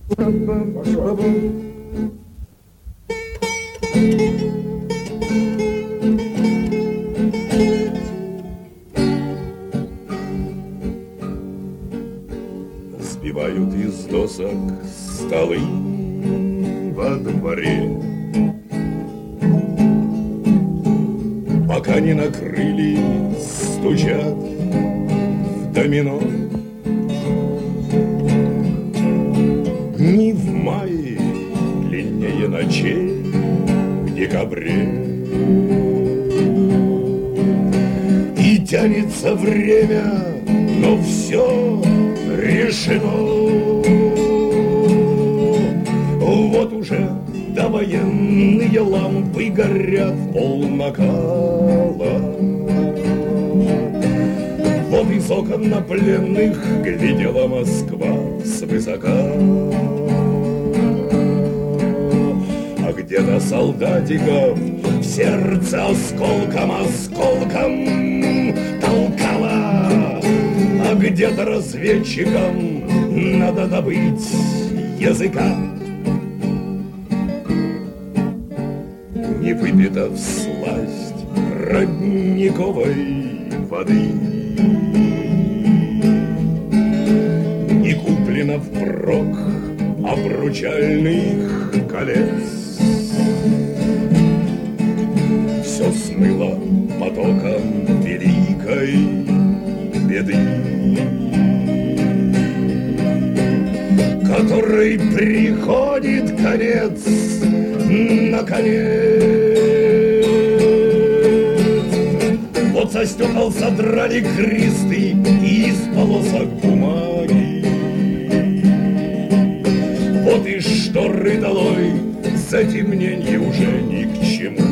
Сбивают из досок столы во дворе, пока не накрыли, стучат в домино. Дни в мае длиннее ночей в декабре, и тянется время, но все решено. Вот уже довоенные лампы горят полнакала. Вот из окон на пленных глядела Москва свысока. А где-то солдатиков в сердце осколком толкала. А где-то разведчикам надо добыть языка. Не выпита всласть родниковой воды, не куплено впрок обручальных колец. Все смыло потоком великой беды, которой приходит конец, наконец. Вот со стекол содрали кресты из полосок бумаги. Вот и шторы долой, затемнение уже ни к чему.